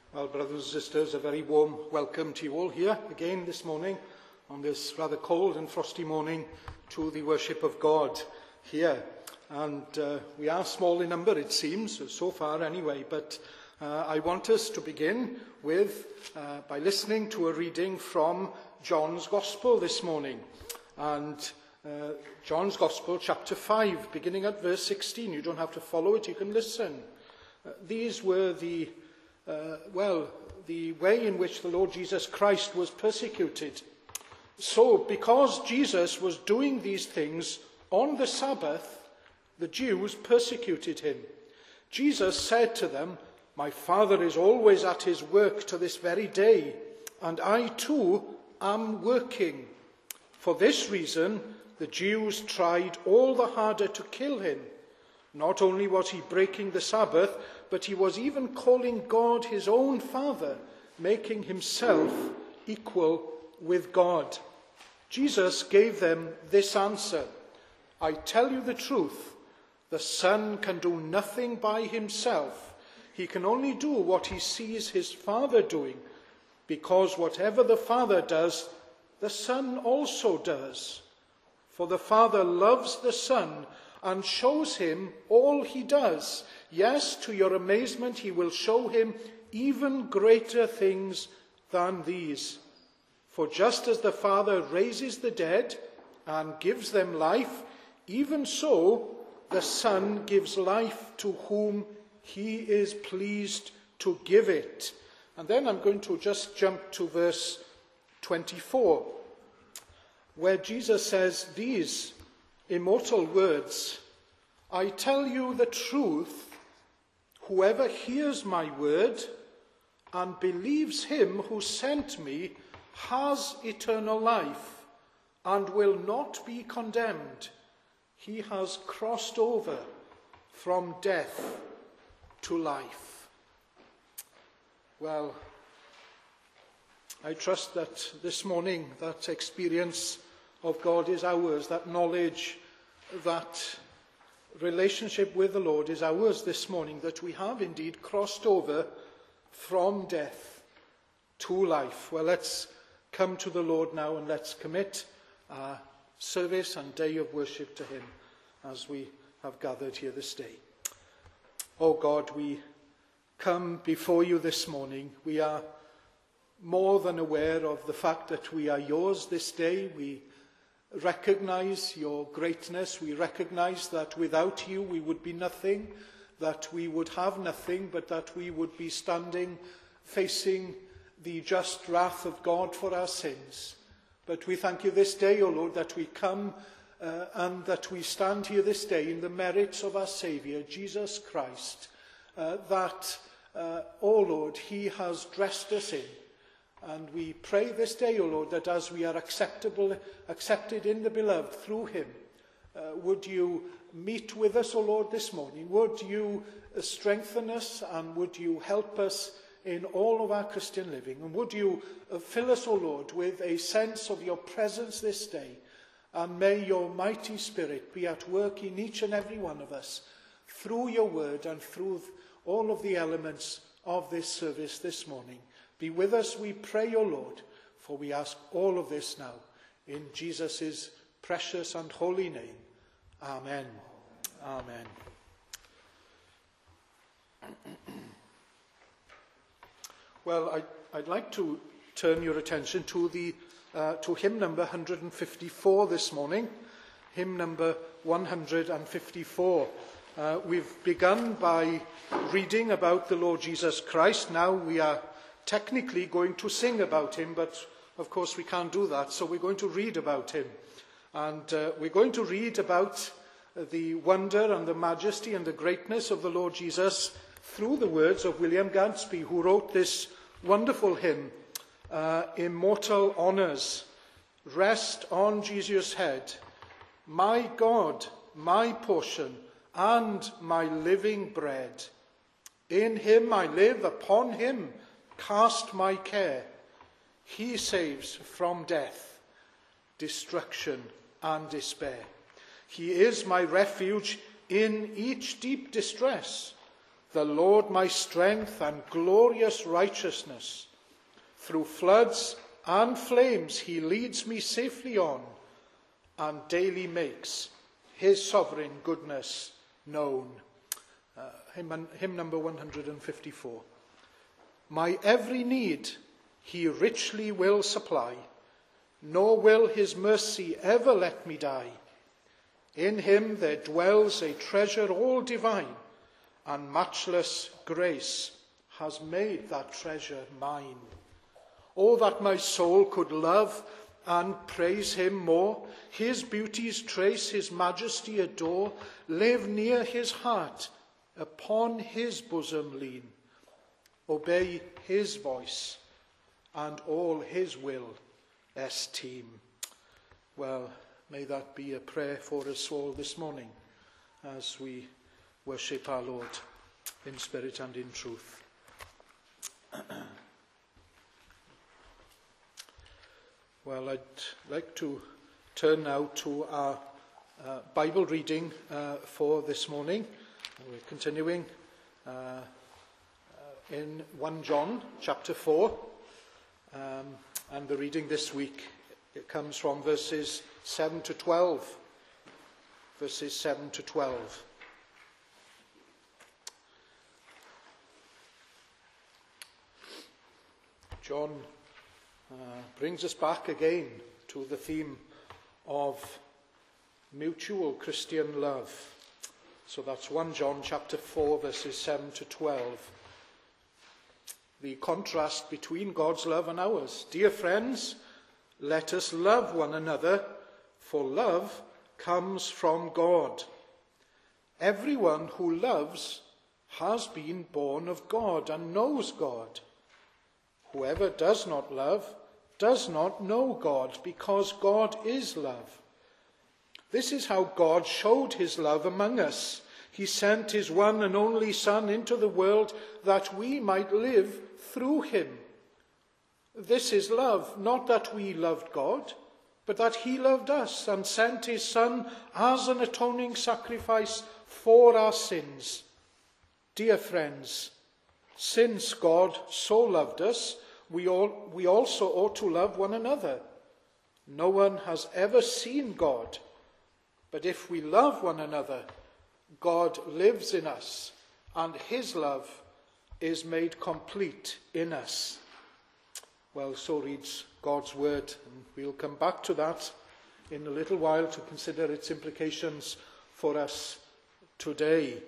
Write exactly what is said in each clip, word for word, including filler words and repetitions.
Well, brothers and sisters, a very warm welcome to you all here again this morning on this rather cold and frosty morning to the worship of God here. And uh, we are small in number, it seems, so far anyway, but uh, I want us to begin with, uh, by listening to a reading from John's Gospel this morning. And uh, John's Gospel, chapter five, beginning at verse sixteen. You don't have to follow it, you can listen. Uh, these were the Uh, well, the way in which the Lord Jesus Christ was persecuted. So, because Jesus was doing these things on the Sabbath, the Jews persecuted him. Jesus said to them, "My Father is always at his work to this very day, and I too am working." For this reason, the Jews tried all the harder to kill him. Not only was he breaking the Sabbath, but he was even calling God his own Father, making himself equal with God. Jesus gave them this answer: "I tell you the truth, the Son can do nothing by himself. He can only do what he sees his Father doing, because whatever the Father does, the Son also does. For the Father loves the Son and shows him all he does. Yes, to your amazement, he will show him even greater things than these. For just as the Father raises the dead and gives them life, even so the Son gives life to whom he is pleased to give it." And then I'm going to just jump to verse twenty-four, where Jesus says these immortal words: "I tell you the truth, whoever hears my word and believes him who sent me has eternal life and will not be condemned. He has crossed over from death to life." Well, I trust that this morning that experience of God is ours, that knowledge, that relationship with the Lord is ours this morning, that we have indeed crossed over from death to life. Well, let's come to the Lord now and let's commit our service and day of worship to him as we have gathered here this day. Oh God, we come before you this morning. We are more than aware of the fact that we are yours this day. We recognize your greatness. We recognize that without you we would be nothing, that we would have nothing, but that we would be standing facing the just wrath of God for our sins. But we thank you this day, O Lord, that we come uh, and that we stand here this day in the merits of our Saviour, Jesus Christ, uh, that, uh, O Lord, he has dressed us in. And we pray this day, O Lord, that as we are acceptable, accepted in the beloved through him, uh, would you meet with us, O Lord, this morning? Would you strengthen us and would you help us in all of our Christian living? And would you fill us, O Lord, with a sense of your presence this day? And may your mighty Spirit be at work in each and every one of us through your word and through all of the elements of this service this morning. Be with us, we pray, O Lord, for we ask all of this now in Jesus' precious and holy name. Amen. Amen. Well, I, I'd like to turn your attention to the uh, to hymn number one hundred fifty-four this morning. Hymn number one hundred fifty-four. Uh, we've begun by reading about the Lord Jesus Christ. Now we are technically going to sing about him, but of course we can't do that, so we're going to read about him. And uh, we're going to read about the wonder and the majesty and the greatness of the Lord Jesus through the words of William Gadsby, who wrote this wonderful hymn, uh, Immortal Honours. Rest on Jesus' head, my God, my portion, and my living bread. In him I live, upon him cast my care. He saves from death, destruction, and despair. He is my refuge in each deep distress. the Lord my strength and glorious righteousness. Through floods and flames he leads me safely on, and daily makes his sovereign goodness known. Uh, hymn, hymn number one hundred fifty-four. My every need he richly will supply, nor will his mercy ever let me die. In him there dwells a treasure all divine, and matchless grace has made that treasure mine. Oh, that my soul could love and praise him more, his beauties trace, his majesty adore, live near his heart, upon his bosom lean, obey his voice, and all his will esteem. Well, may that be a prayer for us all this morning as we worship our Lord in spirit and in truth. Well, I'd like to turn now to our uh, Bible reading uh, for this morning. We're continuing uh, uh, in First John chapter four, um, and the reading this week, it comes from verses seven to twelve. Verses seven to twelve. John uh, brings us back again to the theme of mutual Christian love. So that's First John chapter four, verses seven to twelve. The contrast between God's love and ours. Dear friends, let us love one another, for love comes from God. Everyone who loves has been born of God and knows God. Whoever does not love does not know God, because God is love. This is how God showed his love among us. He sent his one and only Son into the world that we might live through him. This is love, not that we loved God, but that he loved us and sent his Son as an atoning sacrifice for our sins. Dear friends, since God so loved us, we, all, we also ought to love one another. No one has ever seen God, but if we love one another, God lives in us, and his love is made complete in us. Well, so reads God's word, and we'll come back to that in a little while to consider its implications for us today.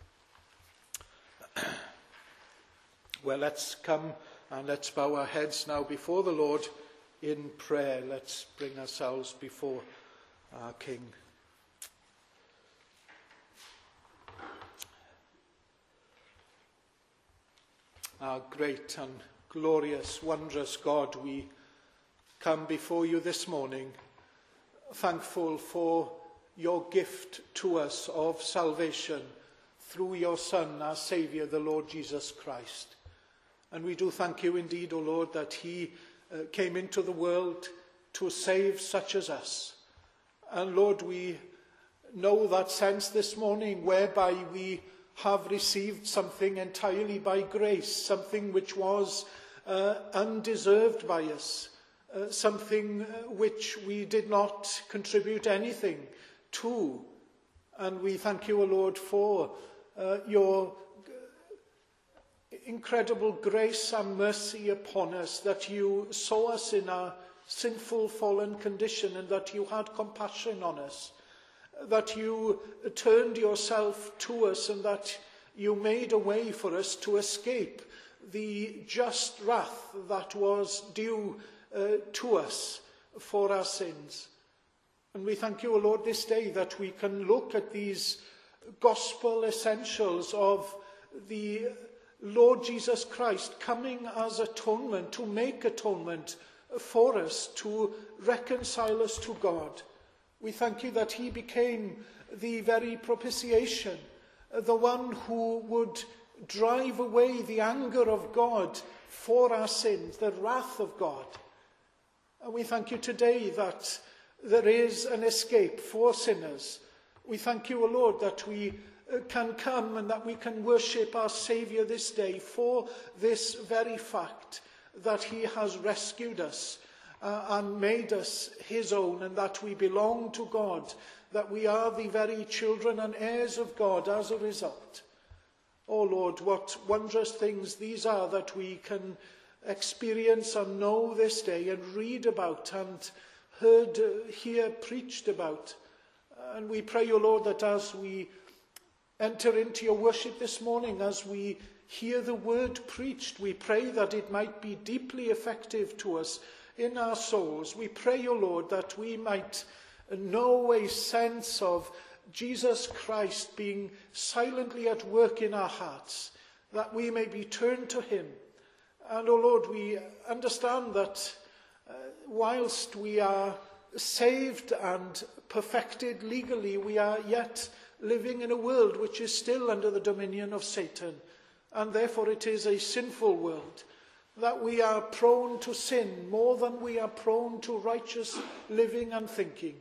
Well, let's come and let's bow our heads now before the Lord in prayer. Let's bring ourselves before our King. Our great and glorious, wondrous God, we come before you this morning, thankful for your gift to us of salvation through your Son, our Saviour, the Lord Jesus Christ. And we do thank you indeed, O Lord, that he uh, came into the world to save such as us. And Lord, we know that sense this morning whereby we have received something entirely by grace, something which was uh, undeserved by us, uh, something uh, which we did not contribute anything to. And we thank you, O Lord, for uh, your incredible grace and mercy upon us, that you saw us in our sinful, fallen condition, and that you had compassion on us, that you turned yourself to us, and that you made a way for us to escape the just wrath that was due uh, to us for our sins. And we thank you, O Lord, this day that we can look at these gospel essentials of the Lord Jesus Christ coming as atonement, to make atonement for us, to reconcile us to God. We thank you that he became the very propitiation, the one who would drive away the anger of God for our sins, the wrath of God. And we thank you today that there is an escape for sinners. We thank you, O Lord, that we uh, can come and that we can worship our Saviour this day for this very fact that he has rescued us uh, and made us his own, and that we belong to God, that we are the very children and heirs of God as a result. Oh Lord, what wondrous things these are that we can experience and know this day and read about and heard uh, here preached about. And we pray, O Lord, that as we enter into your worship this morning, as we hear the word preached, we pray that it might be deeply effective to us in our souls. We pray, O Lord, that we might know a sense of Jesus Christ being silently at work in our hearts, that we may be turned to him. And, O Lord, we understand that uh, whilst we are saved and perfected legally, we are yet living in a world which is still under the dominion of Satan, and therefore it is a sinful world, that we are prone to sin more than we are prone to righteous living and thinking.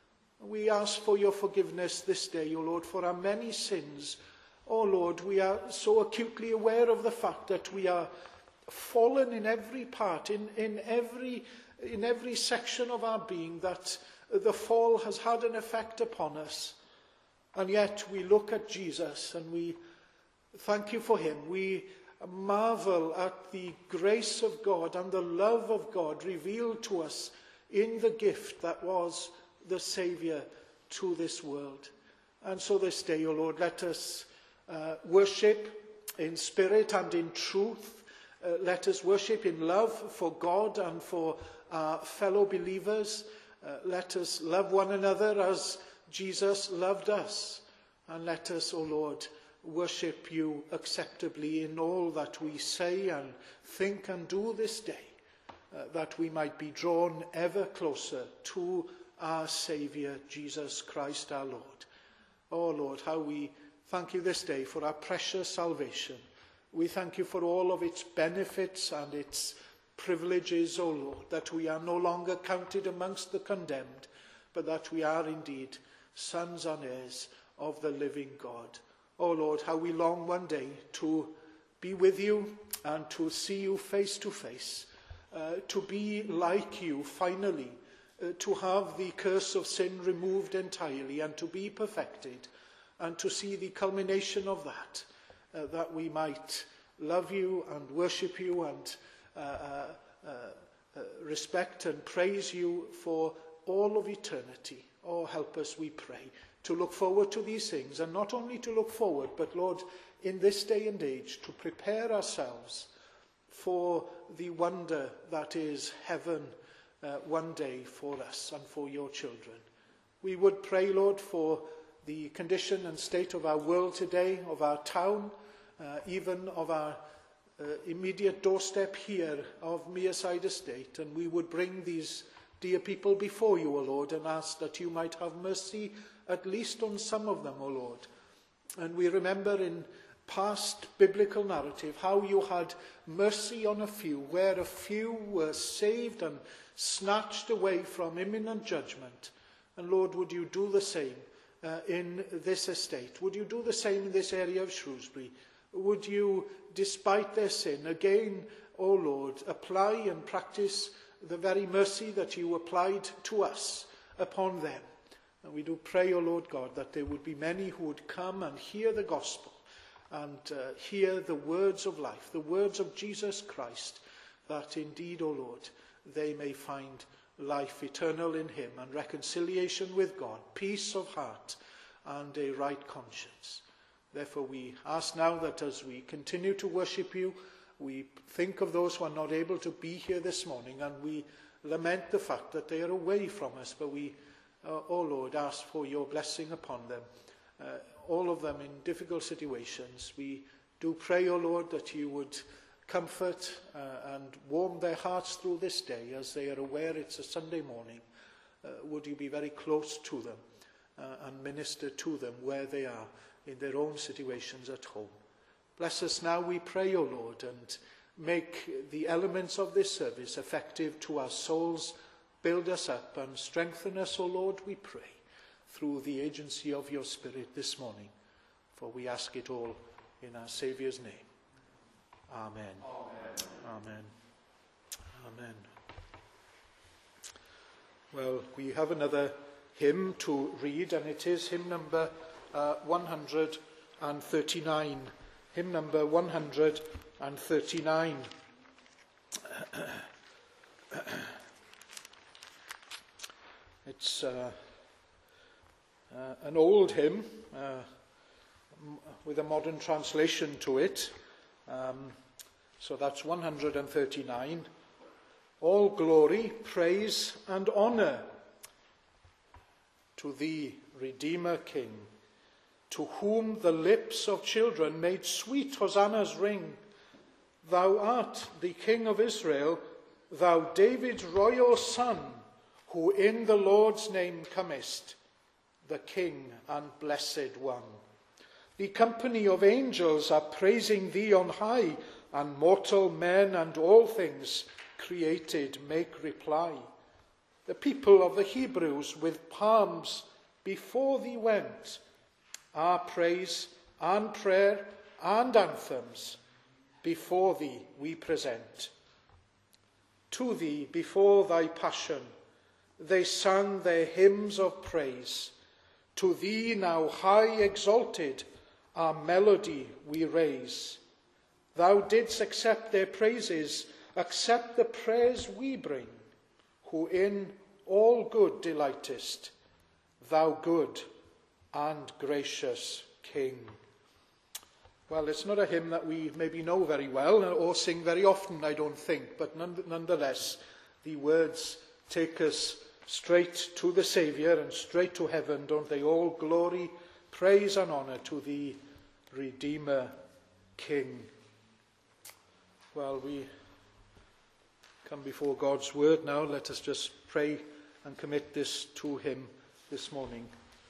We ask for your forgiveness this day, O Lord, for our many sins. O Lord, we are so acutely aware of the fact that we are fallen in every part, in, in every in every section of our being, that the fall has had an effect upon us. And yet we look at Jesus and we thank you for him. We marvel at the grace of God and the love of God revealed to us in the gift that was the Saviour to this world. And so this day, O Lord, let us uh, worship in spirit and in truth. Uh, let us worship in love for God and for our fellow believers. Uh, let us love one another as Jesus loved us. And let us, O Lord, worship you acceptably in all that we say and think and do this day, uh, that we might be drawn ever closer to our Saviour, Jesus Christ our Lord. Oh Lord, how we thank you this day for our precious salvation. We thank you for all of its benefits and its privileges, O Lord, that we are no longer counted amongst the condemned, but that we are indeed sons and heirs of the living God. O Lord, how we long one day to be with you and to see you face to face, uh, to be like you finally, uh, to have the curse of sin removed entirely and to be perfected, and to see the culmination of that, uh, that we might love you and worship you and uh, uh, uh, uh, respect and praise you for all of eternity. Oh, help us, we pray, to look forward to these things, and not only to look forward, but Lord, in this day and age, to prepare ourselves for the wonder that is heaven uh, one day for us and for your children. We would pray, Lord, for the condition and state of our world today, of our town, uh, even of our uh, immediate doorstep here of Mearside Estate, and we would bring these dear people before you, O Lord, and ask that you might have mercy at least on some of them, O Lord. And we remember in past biblical narrative how you had mercy on a few, where a few were saved and snatched away from imminent judgment. And Lord, would you do the same uh, in this estate? Would you do the same in this area of Shrewsbury? Would you, despite their sin, again, O Lord, apply and practice the very mercy that you applied to us upon them? And we do pray, O Lord God, that there would be many who would come and hear the gospel and uh, hear the words of life, the words of Jesus Christ, that indeed, O Lord, they may find life eternal in him and reconciliation with God, peace of heart and a right conscience. Therefore we ask now that as we continue to worship you, we think of those who are not able to be here this morning, and we lament the fact that they are away from us, but we, uh, oh Lord, ask for your blessing upon them, uh, all of them in difficult situations. We do pray, O Lord, that you would comfort uh, and warm their hearts through this day as they are aware it's a Sunday morning. Uh, would you be very close to them uh, and minister to them where they are in their own situations at home. Bless us now, we pray, O Lord, and make the elements of this service effective to our souls. Build us up and strengthen us, O Lord, we pray, through the agency of your Spirit this morning. For we ask it all in our Saviour's name. Amen. Amen. Amen. Amen. Well, we have another hymn to read, and it is hymn number uh, one hundred thirty-nine. Hymn number one hundred thirty-nine. It's uh, uh, an old hymn uh, m- with a modern translation to it. Um, so that's one hundred thirty-nine. All glory, praise and honour to thee, Redeemer King, to whom the lips of children made sweet hosannas ring. Thou art the King of Israel, thou David's royal son, who in the Lord's name comest, the King and Blessed One. The company of angels are praising thee on high, and mortal men and all things created make reply. The people of the Hebrews with palms before thee went, our praise and prayer and anthems before thee we present. To thee before thy passion they sang their hymns of praise. To thee now high exalted our melody we raise. Thou didst accept their praises, accept the prayers we bring, who in all good delightest, thou good and gracious King. Well, it's not a hymn that we maybe know very well or sing very often, I don't think, but none, nonetheless, the words take us straight to the Saviour and straight to heaven, don't they? All glory, praise and honour to the Redeemer King. Well, we come before God's word now. Let us just pray and commit this to him this morning.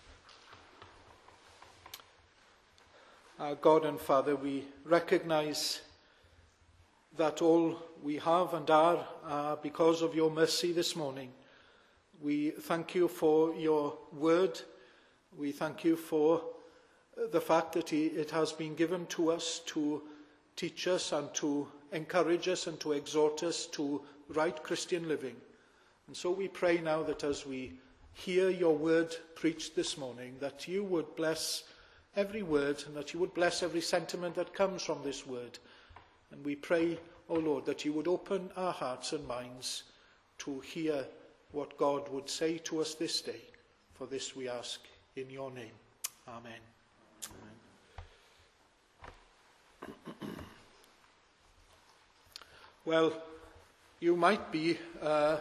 Our God and Father, we recognize that all we have and are are because of your mercy this morning. We thank you for your word. We thank you for the fact that it has been given to us to teach us and to encourage us and to exhort us to right Christian living. And so we pray now that as we hear your word preached this morning, that you would bless every word and that you would bless every sentiment that comes from this word. And we pray, O Lord, that you would open our hearts and minds to hear what God would say to us this day. For this we ask in your name. Amen. Amen. Well, you might be, uh,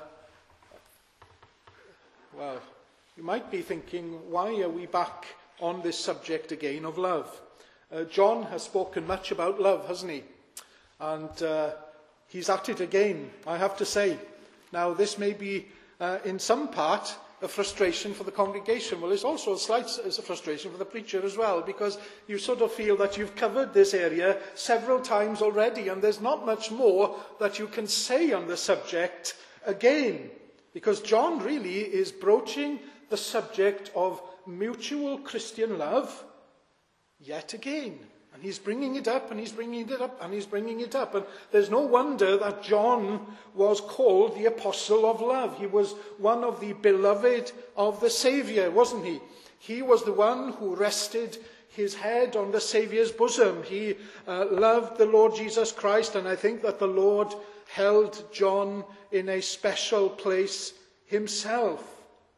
well, you might be thinking, why are we back on this subject again of love? Uh, John has spoken much about love, hasn't he? And uh, he's at it again, I have to say. Now, this may be, uh, in some part, a frustration for the congregation. Well, it's also a slight a frustration for the preacher as well, because you sort of feel that you've covered this area several times already, and there's not much more that you can say on the subject again, because John really is broaching the subject of mutual Christian love yet again. And he's bringing it up, and he's bringing it up, and he's bringing it up. And there's no wonder that John was called the apostle of love. He was one of the beloved of the Saviour, wasn't he? He was the one who rested his head on the Saviour's bosom. He uh, loved the Lord Jesus Christ, and I think that the Lord held John in a special place himself.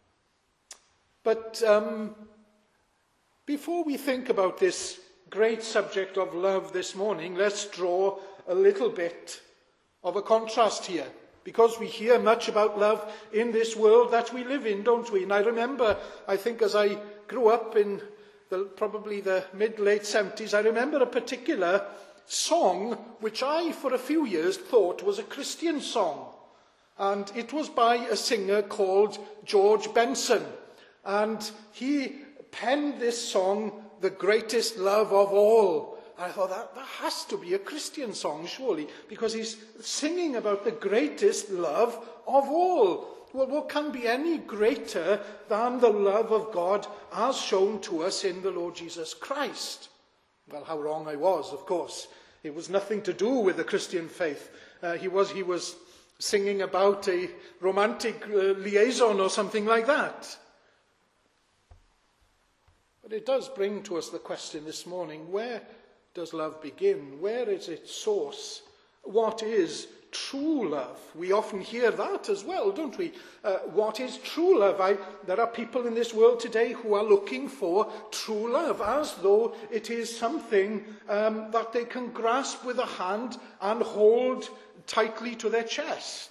But um, before we think about this great subject of love this morning, let's draw a little bit of a contrast here, because we hear much about love in this world that we live in, don't we? And I remember, I think as I grew up in the, probably the mid-late seventies, I remember a particular song which I, for a few years, thought was a Christian song. And it was by a singer called George Benson. And he penned this song, The Greatest Love of All. And I thought, that, that has to be a Christian song, surely, because he's singing about the greatest love of all. Well, what can be any greater than the love of God as shown to us in the Lord Jesus Christ? Well, how wrong I was, of course. It was nothing to do with the Christian faith. Uh, he was he was singing about a romantic uh, liaison or something like that. But it does bring to us the question this morning, where does love begin? Where is its source? What is true love? We often hear that as well, don't we? Uh, what is true love? I, there are people in this world today who are looking for true love, as though it is something um, that they can grasp with a hand and hold tightly to their chest.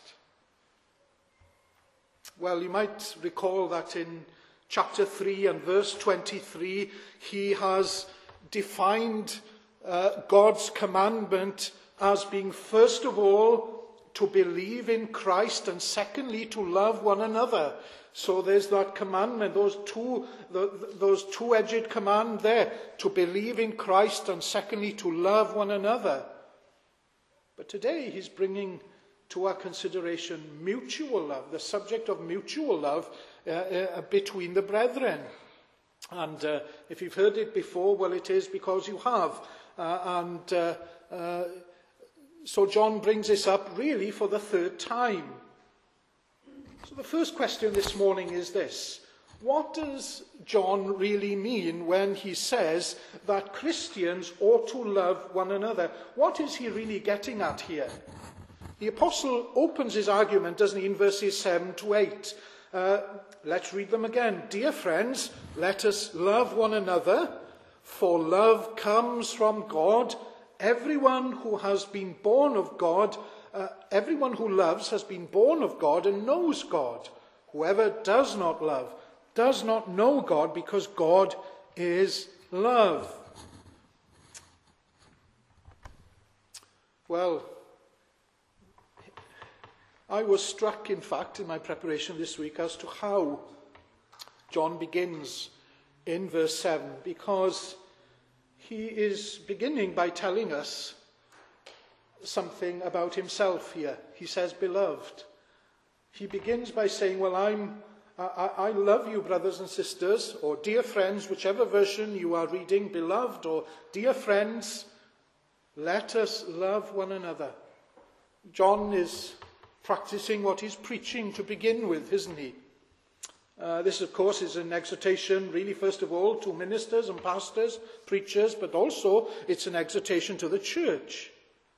Well, you might recall that in chapter three and verse twenty-three, he has defined uh, God's commandment as being, first of all, to believe in Christ, and secondly, to love one another. So there's that commandment, those two, the, those two-edged command there, to believe in Christ, and secondly, to love one another. But today he's bringing to our consideration mutual love, the subject of mutual love uh, uh, between the brethren. And uh, if you've heard it before, well, it is because you have. Uh, and uh, uh, so John brings this up really for the third time. So the first question this morning is this: what does John really mean when he says that Christians ought to love one another? What is he really getting at here? The apostle opens his argument, doesn't he, in verses seven to eight. Uh, let's read them again. Dear friends, let us love one another, for love comes from God. Everyone who has been born of God, uh, everyone who loves has been born of God and knows God. Whoever does not love does not know God, because God is love. Well, I was struck, in fact, in my preparation this week as to how John begins in verse seven, because he is beginning by telling us something about himself here. He says, beloved. He begins by saying, well, I'm, I, I love you, brothers and sisters, or dear friends, whichever version you are reading, beloved, or dear friends, let us love one another. John is practicing what he's preaching to begin with, isn't he? Uh, this, of course, is an exhortation, really, first of all, to ministers and pastors, preachers, but also it's an exhortation to the church.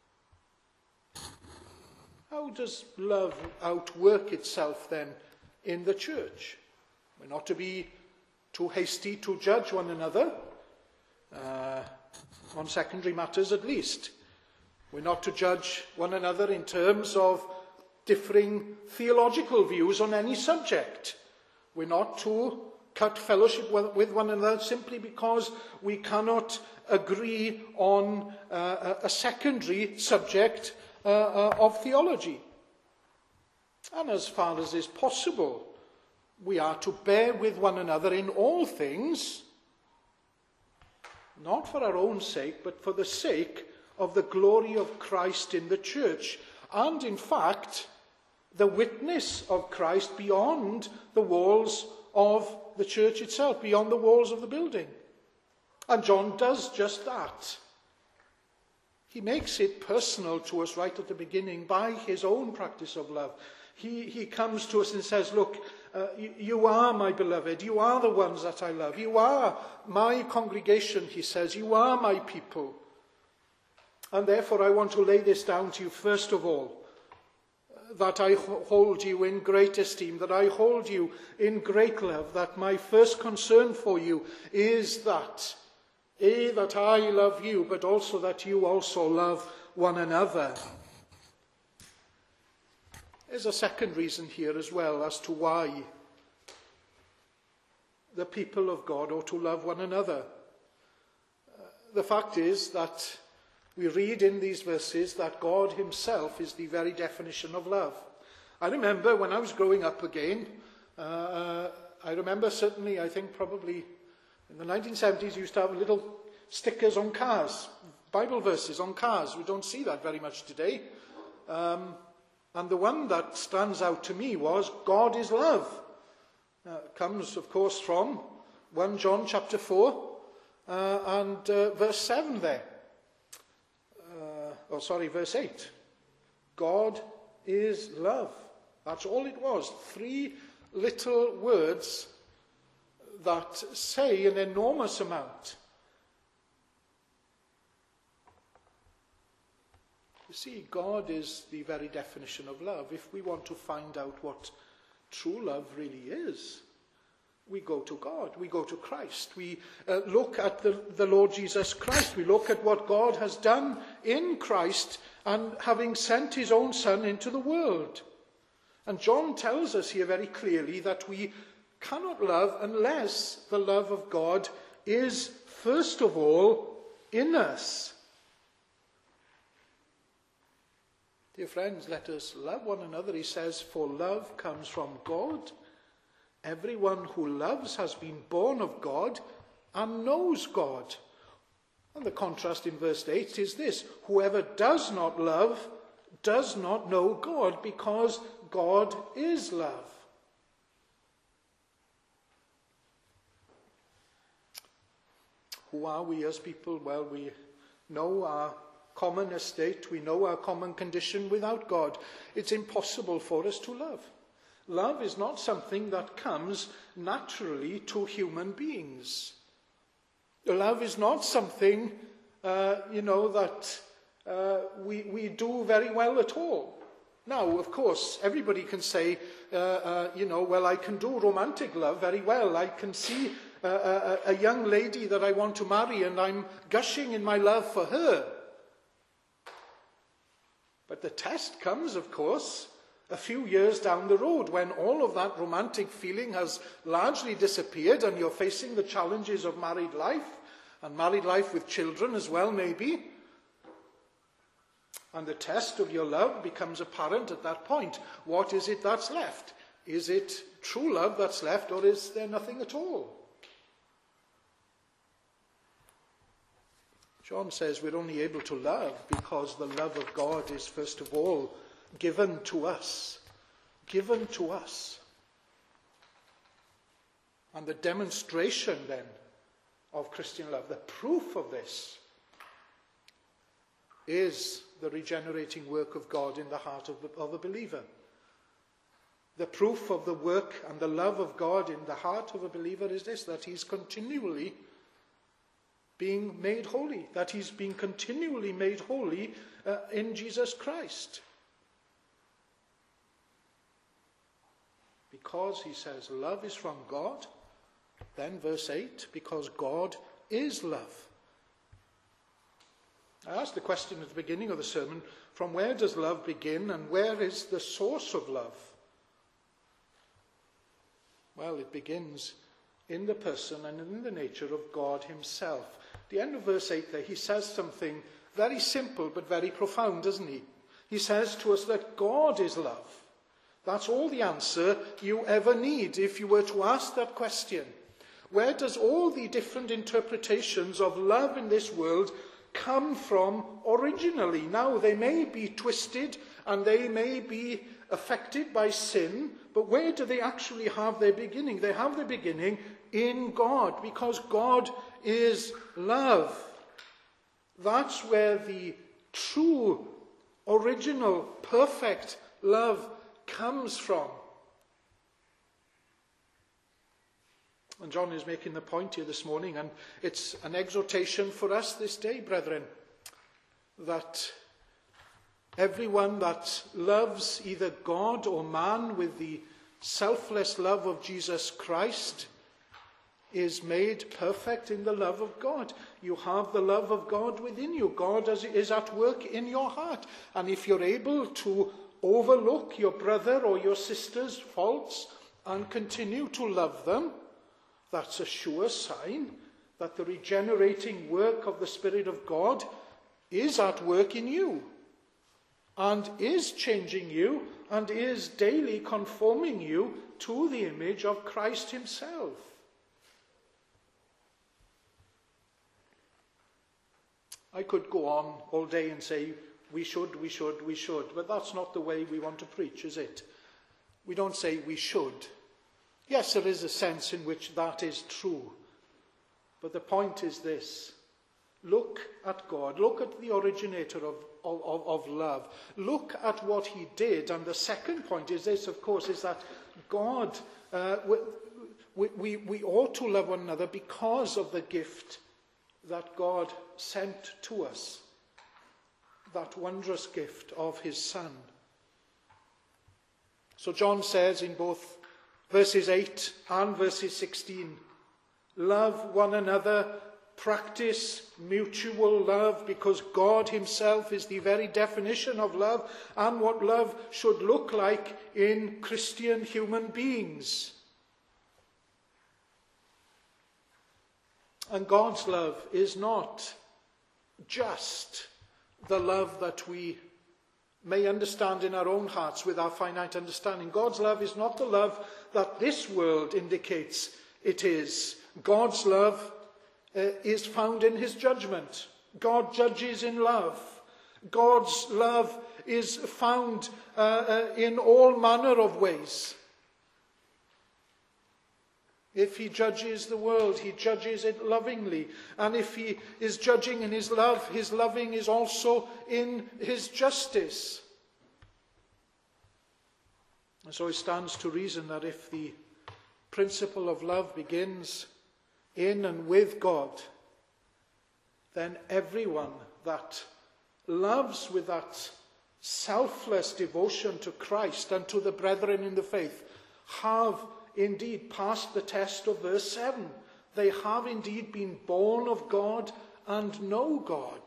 How does love outwork itself, then, in the church? We're not to be too hasty to judge one another, uh, on secondary matters at least. We're not to judge one another in terms of differing theological views on any subject. We're not to cut fellowship with one another simply because we cannot agree on uh, a secondary subject uh, uh, of theology. And as far as is possible, we are to bear with one another in all things, not for our own sake, but for the sake of the glory of Christ in the church, and in fact, the witness of Christ beyond the walls of the church itself, beyond the walls of the building. And John does just that. He makes it personal to us right at the beginning by his own practice of love. He, he comes to us and says, look, uh, you, you are my beloved. You are the ones that I love. You are my congregation, he says. You are my people. And therefore I want to lay this down to you first of all, that I hold you in great esteem, that I hold you in great love, that my first concern for you is that, A, that I love you, but also that you also love one another. There's a second reason here as well as to why the people of God ought to love one another. Uh, the fact is that we read in these verses that God himself is the very definition of love. I remember when I was growing up again, uh, I remember certainly, I think probably in the nineteen seventies, you used to have little stickers on cars, Bible verses on cars. We don't see that very much today. Um, and the one that stands out to me was, God is love. Uh, it comes, of course, from First John chapter four. Uh, and uh, verse seven there. Uh, oh, sorry, verse eight. God is love. That's all it was. Three little words that say an enormous amount. You see, God is the very definition of love. If we want to find out what true love really is, we go to God, we go to Christ. We uh, look at the, the Lord Jesus Christ. We look at what God has done in Christ and having sent his own Son into the world. And John tells us here very clearly that we cannot love unless the love of God is first of all in us. Dear friends, let us love one another. He says, for love comes from God. Everyone who loves has been born of God and knows God. And the contrast in verse eight is this: whoever does not love does not know God, because God is love. Who are we as people? Well, we know our common estate, we know our common condition without God. It's impossible for us to love. Love is not something that comes naturally to human beings. Love is not something, uh, you know, that uh, we, we do very well at all. Now, of course, everybody can say, uh, uh, you know, well, I can do romantic love very well. I can see uh, a, a young lady that I want to marry and I'm gushing in my love for her. But the test comes, of course, a few years down the road, when all of that romantic feeling has largely disappeared and you're facing the challenges of married life, and married life with children as well, maybe. And the test of your love becomes apparent at that point. What is it that's left? Is it true love that's left, or is there nothing at all? John says we're only able to love because the love of God is first of all given to us. Given to us. And the demonstration then of Christian love, the proof of this, is the regenerating work of God in the heart of, the, of a believer. The proof of the work and the love of God in the heart of a believer is this, that he's continually being made holy, that he's being continually made holy uh, in Jesus Christ. Because, he says, love is from God. Then verse eight, because God is love. I asked the question at the beginning of the sermon, from where does love begin and where is the source of love? Well, it begins in the person and in the nature of God himself. At the end of verse eight there, he says something very simple but very profound, doesn't he? He says to us that God is love. That's all the answer you ever need if you were to ask that question. Where does all the different interpretations of love in this world come from originally? Now, they may be twisted and they may be affected by sin, but where do they actually have their beginning? They have their beginning in God, because God is love. That's where the true, original, perfect love comes from. And John is making the point here this morning, and it's an exhortation for us this day, brethren, that everyone that loves either God or man with the selfless love of Jesus Christ is made perfect in the love of God. You have the love of God within you. God is at work in your heart. And if you're able to overlook your brother or your sister's faults and continue to love them, that's a sure sign that the regenerating work of the Spirit of God is at work in you and is changing you and is daily conforming you to the image of Christ himself. I could go on all day and say, we should, we should, we should, but that's not the way we want to preach, is it? We don't say we should. Yes, there is a sense in which that is true. But the point is this. Look at God. Look at the originator of, of, of love. Look at what he did. And the second point is this, of course, is that God, uh, we, we, we ought to love one another because of the gift that God sent to us. That wondrous gift of his Son. So John says in both verses eight and verses sixteen, love one another, practice mutual love, because God himself is the very definition of love and what love should look like in Christian human beings. And God's love is not just the love that we may understand in our own hearts with our finite understanding. God's love is not the love that this world indicates it is. God's love uh, is found in his judgment. God judges in love. God's love is found uh, uh, in all manner of ways. If he judges the world, he judges it lovingly. And if he is judging in his love, his loving is also in his justice. And so it stands to reason that if the principle of love begins in and with God, then everyone that loves with that selfless devotion to Christ and to the brethren in the faith have indeed passed the test of verse seven. They have indeed been born of God and know God.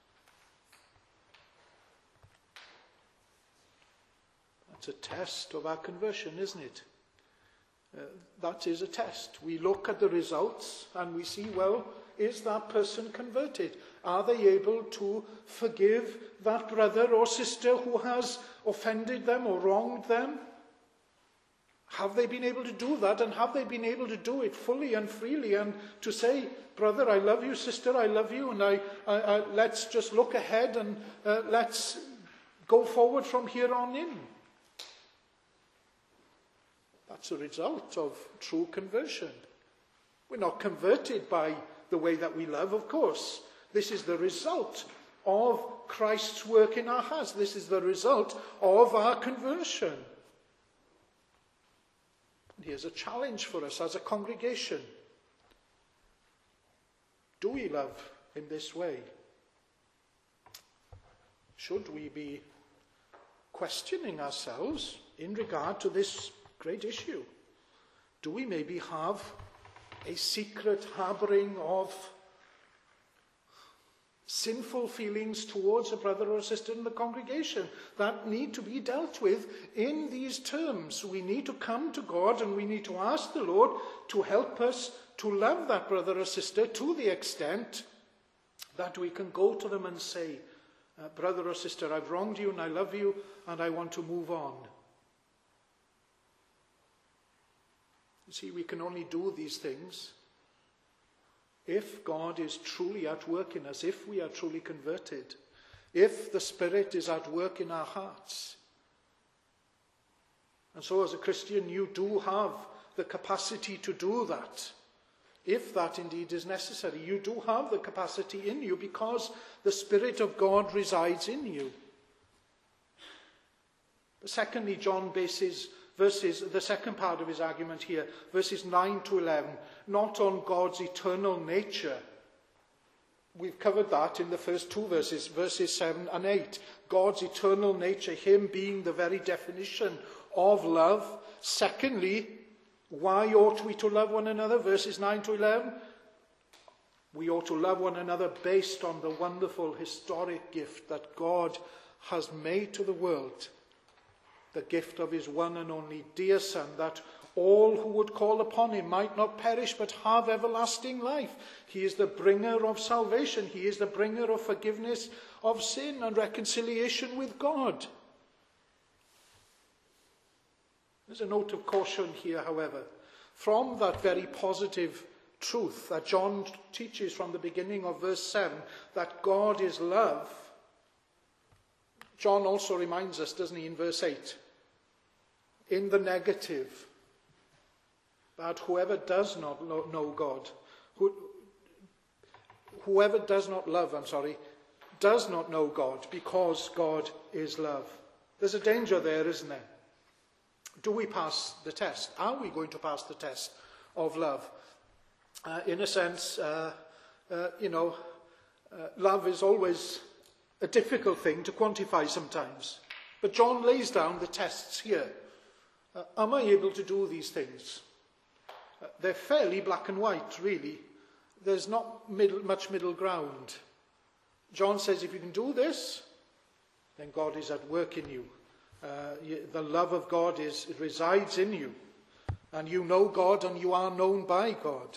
That's a test of our conversion, isn't it? Uh, that is a test. We look at the results and we see, well, is that person converted? Are they able to forgive that brother or sister who has offended them or wronged them? Have they been able to do that, and have they been able to do it fully and freely, and to say, brother, I love you, sister, I love you, and I, I, I let's just look ahead and uh, let's go forward from here on in. That's a result of true conversion. We're not converted by the way that we love, of course. This is the result of Christ's work in our hearts. This is the result of our conversion. Here's a challenge for us as a congregation. Do we love in this way? Should we be questioning ourselves in regard to this great issue? Do we maybe have a secret harboring of sinful feelings towards a brother or sister in the congregation that need to be dealt with in these terms? We need to come to God and we need to ask the Lord to help us to love that brother or sister to the extent that we can go to them and say, uh, brother or sister, I've wronged you and I love you and I want to move on. You see, we can only do these things if God is truly at work in us, if we are truly converted, if the Spirit is at work in our hearts. And so as a Christian, you do have the capacity to do that, if that indeed is necessary. You do have the capacity in you because the Spirit of God resides in you. But secondly, John bases verses, the second part of his argument here, verses nine to eleven, not on God's eternal nature. We've covered that in the first two verses, verses seven and eight. God's eternal nature, him being the very definition of love. Secondly, why ought we to love one another? Verses nine to eleven. We ought to love one another based on the wonderful historic gift that God has made to the world. The gift of his one and only dear Son, that all who would call upon him might not perish but have everlasting life. He is the bringer of salvation. He is the bringer of forgiveness of sin and reconciliation with God. There's a note of caution here, however. From that very positive truth that John teaches from the beginning of verse seven, that God is love, John also reminds us, doesn't he, in verse eight, in the negative, that whoever does not know God, who, whoever does not love, I'm sorry, does not know God, because God is love. There's a danger there, isn't there? Do we pass the test? Are we going to pass the test of love? Uh, in a sense, uh, uh, you know, uh, love is always a difficult thing to quantify sometimes. But John lays down the tests here. Uh, am I able to do these things? Uh, they're fairly black and white, really. There's not middle, much middle ground. John says if you can do this, then God is at work in you. Uh, you the love of God is it resides in you. And you know God and you are known by God.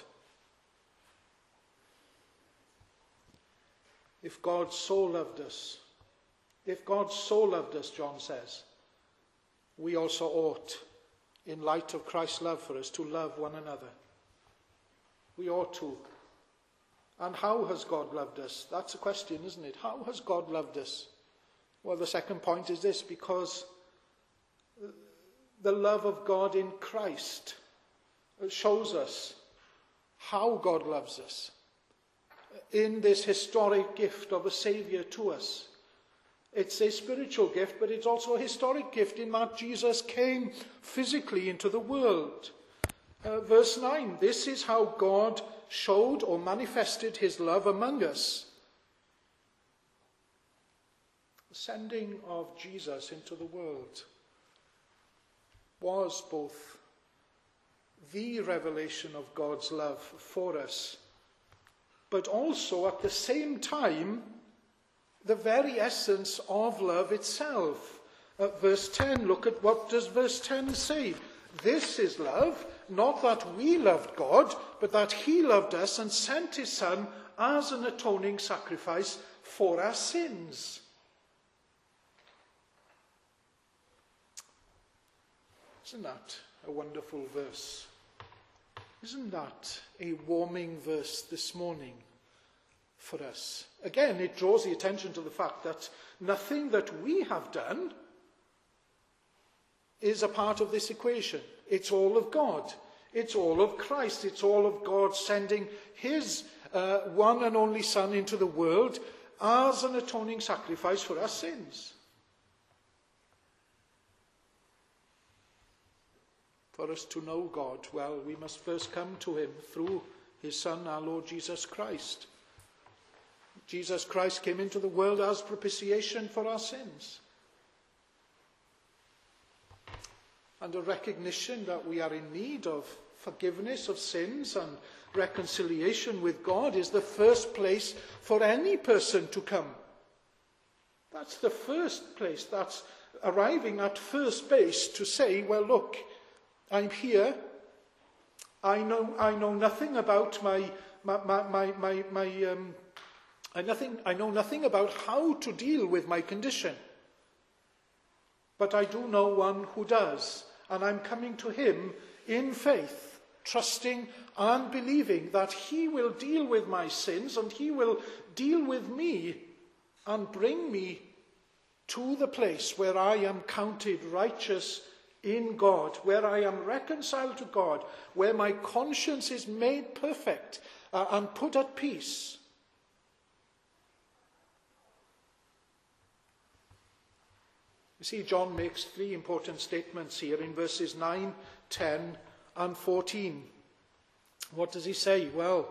If God so loved us, if God so loved us, John says, we also ought, in light of Christ's love for us, to love one another. We ought to. And how has God loved us? That's a question, isn't it? How has God loved us? Well, the second point is this, because the love of God in Christ shows us how God loves us in this historic gift of a Saviour to us. It's a spiritual gift, but it's also a historic gift in that Jesus came physically into the world. Uh, verse nine, this is how God showed or manifested his love among us. The sending of Jesus into the world was both the revelation of God's love for us, but also at the same time the very essence of love itself. Uh, verse ten, look at what does verse ten say. This is love, not that we loved God, but that he loved us and sent his Son as an atoning sacrifice for our sins. Isn't that a wonderful verse? Isn't that a warming verse this morning for us? Again, it draws the attention to the fact that nothing that we have done is a part of this equation. It's all of God. It's all of Christ. It's all of God sending his uh, one and only Son into the world as an atoning sacrifice for our sins. For us to know God, well, we must first come to him through his Son, our Lord Jesus Christ. Jesus Christ came into the world as propitiation for our sins. And a recognition that we are in need of forgiveness of sins and reconciliation with God is the first place for any person to come. That's the first place. That's arriving at first base to say, well, look, I'm here. I know I know nothing about my my my my my, my um I nothing I know nothing about how to deal with my condition. But I do know one who does, and I'm coming to him in faith, trusting and believing that he will deal with my sins and he will deal with me and bring me to the place where I am counted righteous in God, where I am reconciled to God, where my conscience is made perfect uh, and put at peace. You see, John makes three important statements here in verses nine, ten, and fourteen. What does he say? Well,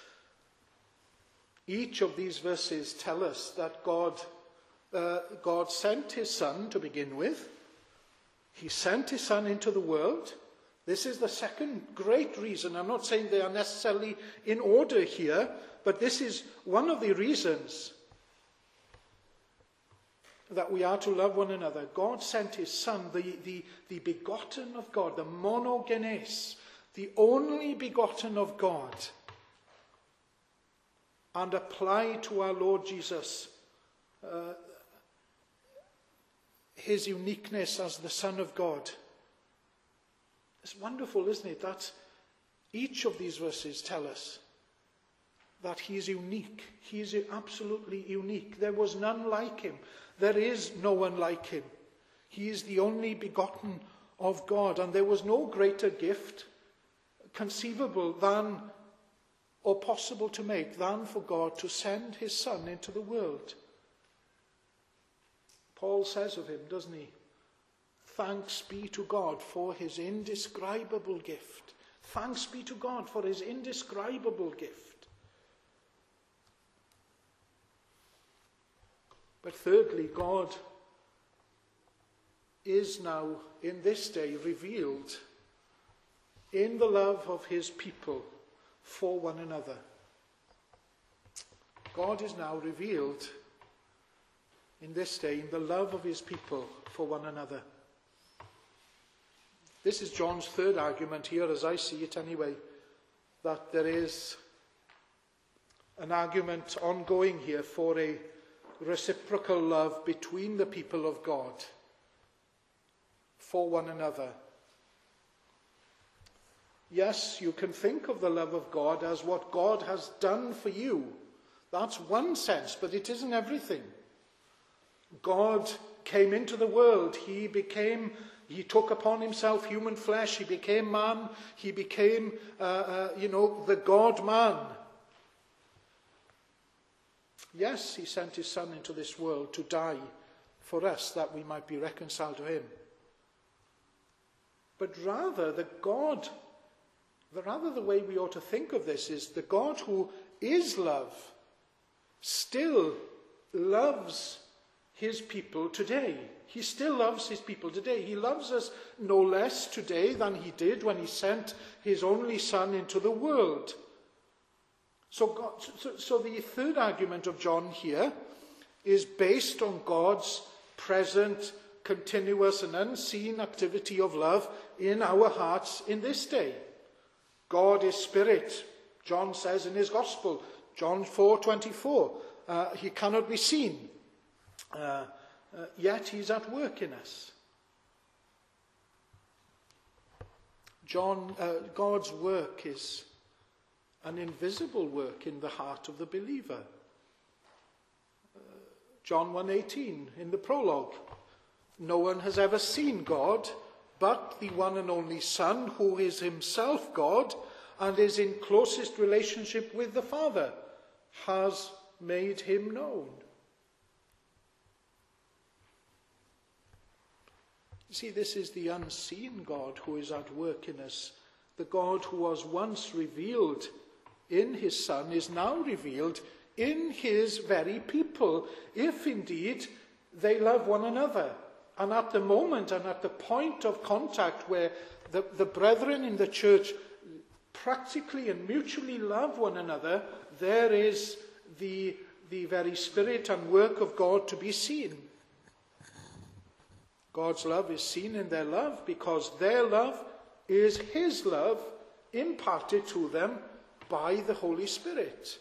each of these verses tell us that God, uh, God sent his Son to begin with. He sent his Son into the world. This is the second great reason. I'm not saying they are necessarily in order here, but this is one of the reasons that we are to love one another. God sent his Son, the, the, the begotten of God, the monogenes, the only begotten of God, and applied to our Lord Jesus uh, his uniqueness as the Son of God. It's wonderful, isn't it, that each of these verses tell us that he is unique. He is absolutely unique. There was none like him. There is no one like him. He is the only begotten of God, and there was no greater gift conceivable than or possible to make than for God to send his Son into the world. Paul says of him, doesn't he? Thanks be to God for his indescribable gift. Thanks be to God for his indescribable gift. But thirdly, God is now in this day revealed in the love of his people for one another. God is now revealed in this day in the love of his people for one another. This is John's third argument here, as I see it anyway, that there is an argument ongoing here for a reciprocal love between the people of God for one another. Yes, you can think of the love of God as what God has done for you. That's one sense, but it isn't everything. God came into the world. He became, he took upon himself human flesh. He became man. He became, uh, uh, you know, the God-man. Yes, he sent his Son into this world to die for us that we might be reconciled to him. But rather, the God, the, rather the way we ought to think of this is the God who is love still loves his people today. He still loves his people today. He loves us no less today than he did when he sent his only Son into the world. So, God, so, so the third argument of John here is based on God's present, continuous and unseen activity of love in our hearts in this day. God is spirit, John says in his gospel, John four twenty-four. Uh, he cannot be seen, uh, uh, yet he's at work in us. John, uh, God's work is an invisible work in the heart of the believer. Uh, John one eighteen in the prologue. No one has ever seen God, but the one and only Son, who is himself God and is in closest relationship with the Father, has made him known. You see, this is the unseen God who is at work in us. The God who was once revealed in his Son is now revealed in his very people, if indeed they love one another. And at the moment and at the point of contact where the, the brethren in the church practically and mutually love one another, there is the, the very spirit and work of God to be seen. God's love is seen in their love because their love is his love imparted to them by the Holy Spirit.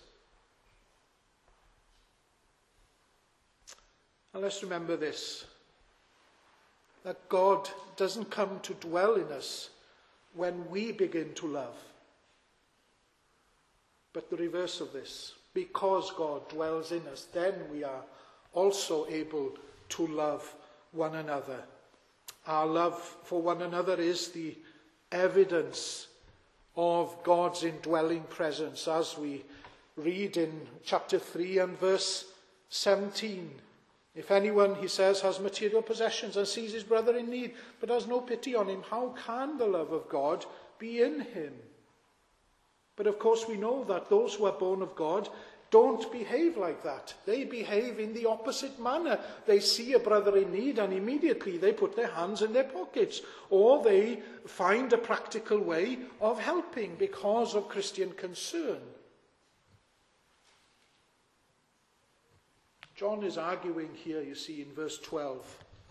And let's remember this, that God doesn't come to dwell in us when we begin to love, but the reverse of this. Because God dwells in us, then we are also able to love one another. Our love for one another is the evidence of God's indwelling presence, as we read in chapter three and verse seventeen. If anyone, he says, has material possessions and sees his brother in need, but has no pity on him, how can the love of God be in him? But of course we know that those who are born of God don't behave like that. They behave in the opposite manner. They see a brother in need and immediately they put their hands in their pockets, or they find a practical way of helping because of Christian concern. John is arguing here, you see, in verse twelve,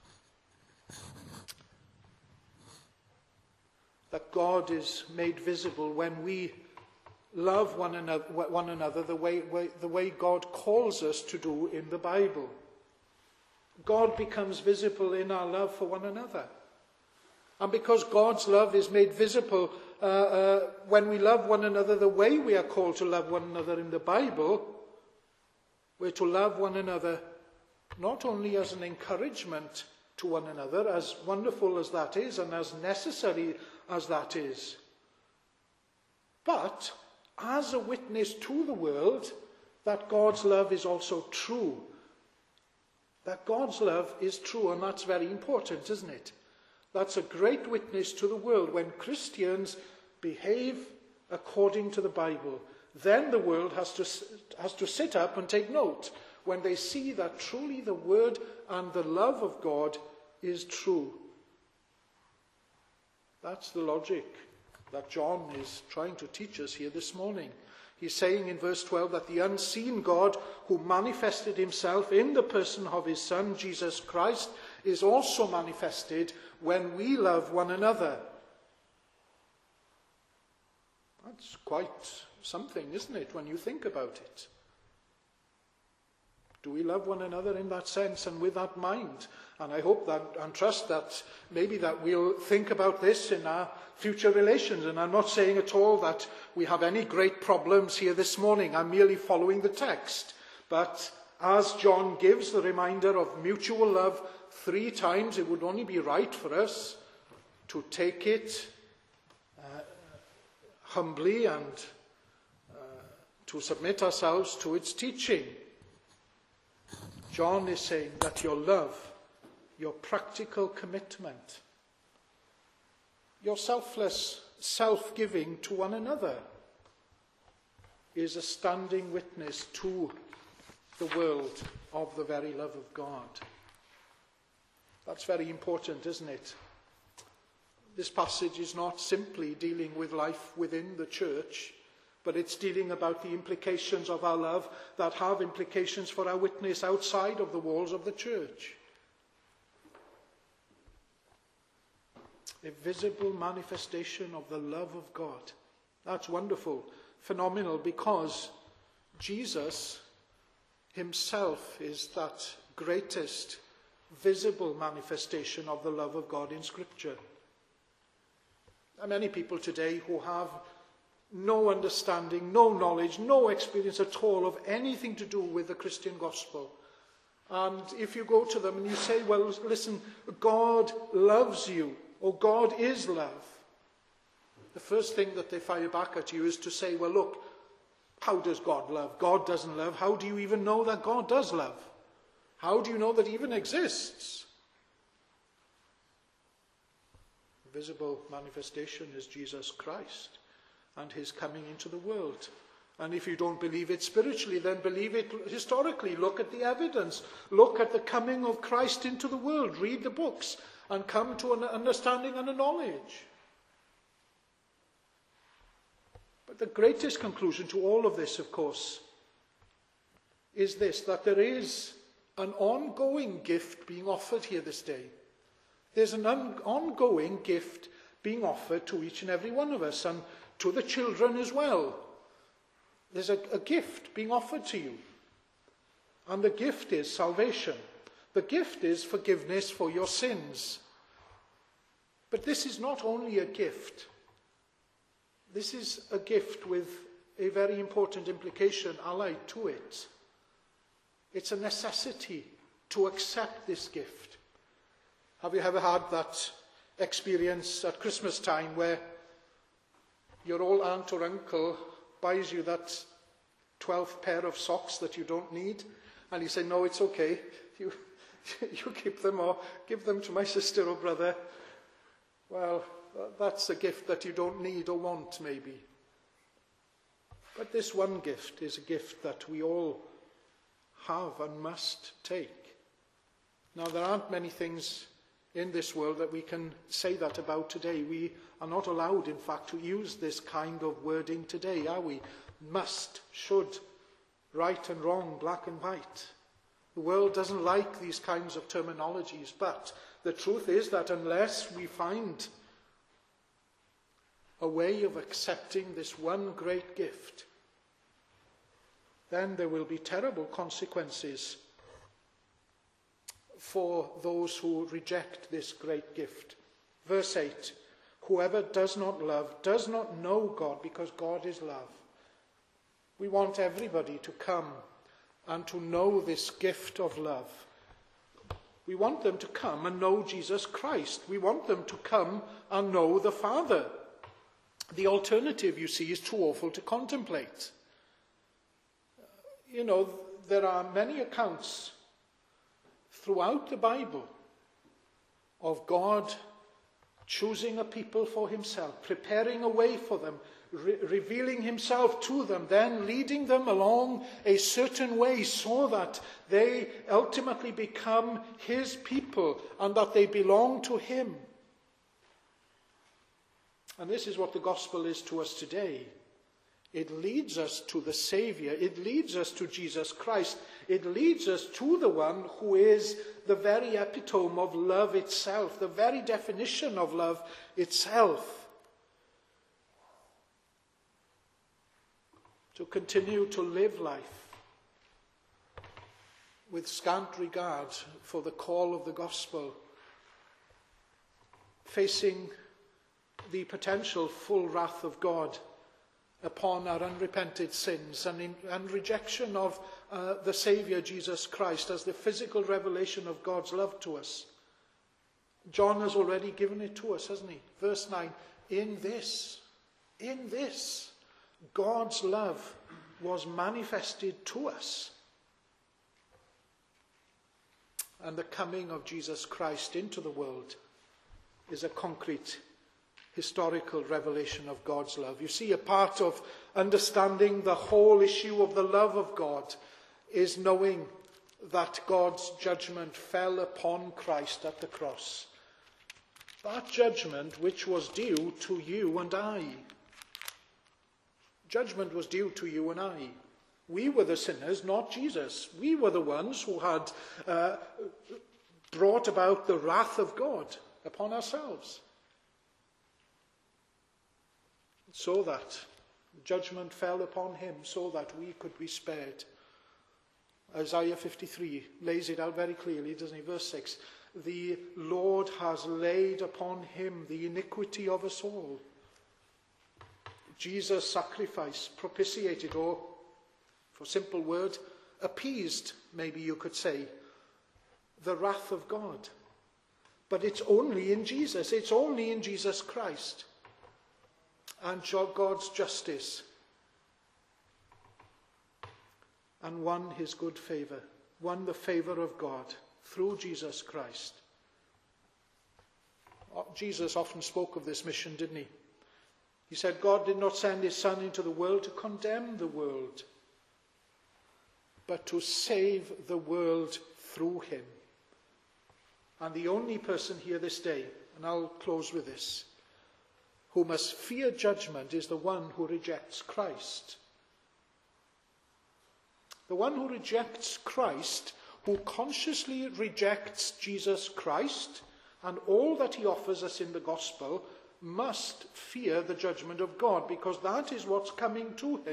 that God is made visible when we love one another, one another the way, way, the way God calls us to do in the Bible. God becomes visible in our love for one another. And because God's love is made visible uh, uh, when we love one another the way we are called to love one another in the Bible, we're to love one another not only as an encouragement to one another, as wonderful as that is and as necessary as that is, but as a witness to the world that God's love is also true. That God's love is true, and that's very important, isn't it? That's a great witness to the world. When Christians behave according to the Bible, then the world has to, has to sit up and take note when they see that truly the word and the love of God is true. That's the logic that John is trying to teach us here this morning. He's saying in verse twelve that the unseen God who manifested himself in the person of his Son, Jesus Christ, is also manifested when we love one another. That's quite something, isn't it, when you think about it? Do we love one another in that sense and with that mind? And I hope that and trust that maybe that we'll think about this in our future relations. And I'm not saying at all that we have any great problems here this morning. I'm merely following the text. But as John gives the reminder of mutual love three times, it would only be right for us to take it uh, humbly and uh, to submit ourselves to its teaching. John is saying that your love, your practical commitment, your selfless self-giving to one another is a standing witness to the world of the very love of God. That's very important, isn't it? This passage is not simply dealing with life within the church, but it's dealing about the implications of our love that have implications for our witness outside of the walls of the church. A visible manifestation of the love of God. That's wonderful, phenomenal, because Jesus himself is that greatest visible manifestation of the love of God in Scripture. There are many people today who have no understanding, no knowledge, no experience at all of anything to do with the Christian gospel. And if you go to them and you say, well, listen, God loves you, or God is love, the first thing that they fire back at you is to say, well, look, how does God love? God doesn't love. How do you even know that God does love? How do you know that he even exists? The visible manifestation is Jesus Christ and his coming into the world. And if you don't believe it spiritually, then believe it historically. Look at the evidence. Look at the coming of Christ into the world. Read the books and come to an understanding and a knowledge. But the greatest conclusion to all of this, of course, is this, that there is an ongoing gift being offered here this day. There's an un- ongoing gift being offered to each and every one of us, and to the children as well. There's a, a gift being offered to you. And the gift is salvation. The gift is forgiveness for your sins. But this is not only a gift. This is a gift with a very important implication allied to it. It's a necessity to accept this gift. Have you ever had that experience at Christmas time where your old aunt or uncle buys you that twelfth pair of socks that you don't need, and you say, no, it's okay, you, you keep them or give them to my sister or brother? Well, that's a gift that you don't need or want, maybe. But this one gift is a gift that we all have and must take. Now, there aren't many things in this world that we can say that about today. We are not allowed, in fact, to use this kind of wording today, are we? Must, should, right and wrong, black and white. The world doesn't like these kinds of terminologies, but the truth is that unless we find a way of accepting this one great gift, then there will be terrible consequences for those who reject this great gift. Verse eight, whoever does not love does not know God, because God is love. We want everybody to come and to know this gift of love. We want them to come and know Jesus Christ. We want them to come and know the Father. The alternative, you see, is too awful to contemplate. You know, there are many accounts throughout the Bible of God choosing a people for himself, preparing a way for them, re- revealing himself to them, then leading them along a certain way so that they ultimately become his people and that they belong to him. And this is what the gospel is to us today. It leads us to the Saviour. It leads us to Jesus Christ. It leads us to the one who is the very epitome of love itself, the very definition of love itself. To continue to live life with scant regard for the call of the gospel, facing the potential full wrath of God upon our unrepented sins and, in, and rejection of uh, the Saviour Jesus Christ as the physical revelation of God's love to us. John has already given it to us, hasn't he? Verse nine, in this, in this, God's love was manifested to us. And the coming of Jesus Christ into the world is a concrete historical revelation of God's love. You see, a part of understanding the whole issue of the love of God is knowing that God's judgment fell upon Christ at the cross. That judgment which was due to you and I. Judgment was due to you and I. We were the sinners, not Jesus. We were the ones who had uh, brought about the wrath of God upon ourselves. So that judgment fell upon him, so that we could be spared. Isaiah fifty-three lays it out very clearly, doesn't he? Verse six, the Lord has laid upon him the iniquity of us all. Jesus' sacrifice propitiated, or, for simple word, appeased, maybe you could say, the wrath of God. But it's only in Jesus. It's only in Jesus Christ. And God's justice, and won his good favour, won the favour of God through Jesus Christ. Jesus often spoke of this mission, didn't he? He said, God did not send his Son into the world to condemn the world, but to save the world through him. And the only person here this day, and I'll close with this, who must fear judgment is the one who rejects Christ. The one who rejects Christ, who consciously rejects Jesus Christ and all that he offers us in the gospel, must fear the judgment of God, because that is what's coming to him.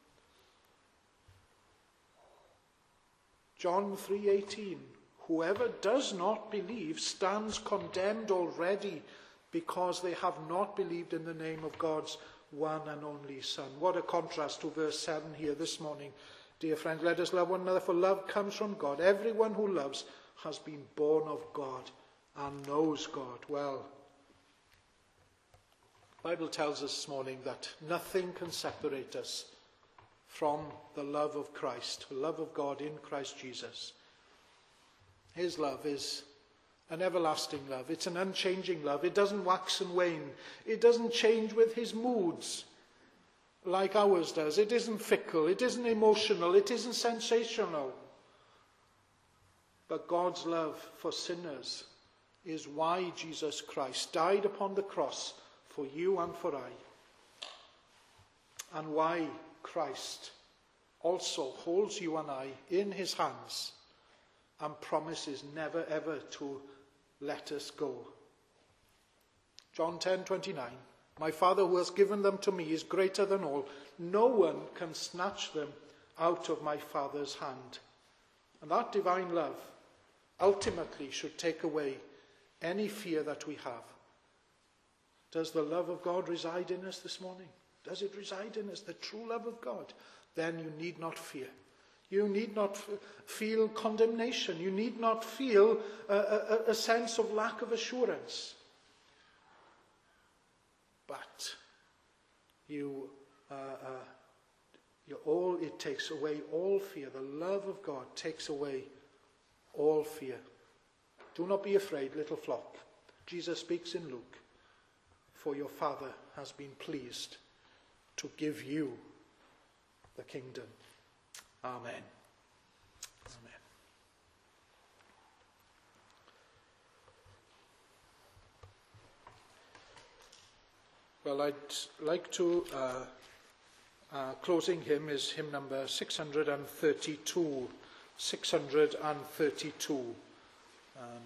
John three eighteen, whoever does not believe stands condemned already, because they have not believed in the name of God's one and only Son. What a contrast to verse seven here this morning. Dear friend, let us love one another, for love comes from God. Everyone who loves has been born of God and knows God well. The Bible tells us this morning that nothing can separate us from the love of Christ, the love of God in Christ Jesus. His love is an everlasting love. It's an unchanging love. It doesn't wax and wane. It doesn't change with his moods like ours does. It isn't fickle. It isn't emotional. It isn't sensational. But God's love for sinners is why Jesus Christ died upon the cross for you and for I. And why Christ also holds you and I in his hands and promises never ever to let us go. John ten twenty-nine, my Father who has given them to me is greater than all. No one can snatch them out of my Father's hand. And that divine love ultimately should take away any fear that we have. Does the love of God reside in us this morning? Does it reside in us, the true love of God? Then you need not fear. You need not f- feel condemnation. You need not feel a, a, a sense of lack of assurance. But you, uh, uh, you all, it takes away all fear. The love of God takes away all fear. Do not be afraid, little flock. Jesus speaks in Luke, for your Father has been pleased to give you the kingdom. Amen. Amen. Well, I'd like to, uh, uh, closing hymn is hymn number six hundred thirty-two. six hundred thirty-two. Um,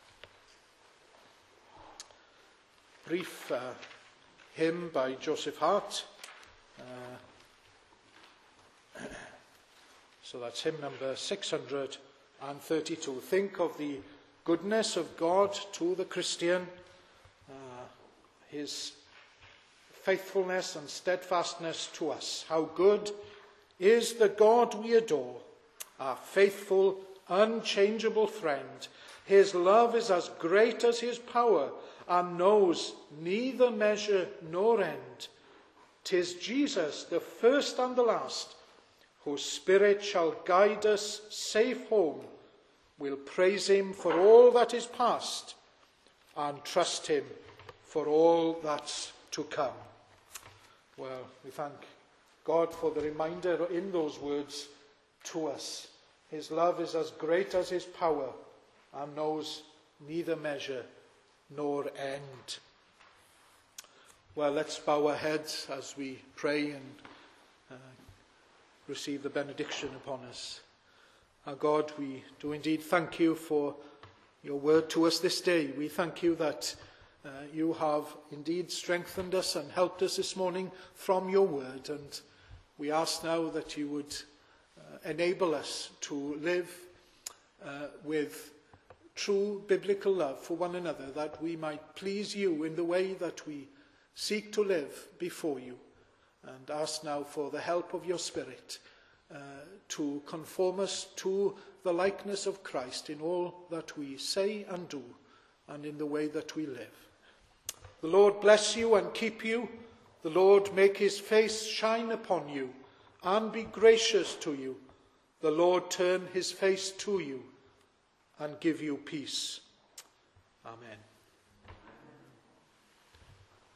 brief uh, hymn by Joseph Hart. Uh, so that's hymn number six hundred thirty-two. Think of the goodness of God to the Christian, uh, his faithfulness and steadfastness to us. How good is the God we adore, our faithful, unchangeable friend. His love is as great as his power, and knows neither measure nor end. 'Tis Jesus, the first and the last, whose Spirit shall guide us safe home. We'll praise him for all that is past, and trust him for all that's to come. Well, we thank God for the reminder in those words to us. His love is as great as his power, and knows neither measure nor end. Well, let's bow our heads as we pray and uh, receive the benediction upon us. Our God, we do indeed thank you for your word to us this day. We thank you that uh, you have indeed strengthened us and helped us this morning from your word. And we ask now that you would uh, enable us to live uh, with true biblical love for one another, that we might please you in the way that we seek to live before you. And ask now for the help of your Spirit uh, to conform us to the likeness of Christ in all that we say and do, and in the way that we live. The Lord bless you and keep you. The Lord make his face shine upon you and be gracious to you. The Lord turn his face to you and give you peace. Amen.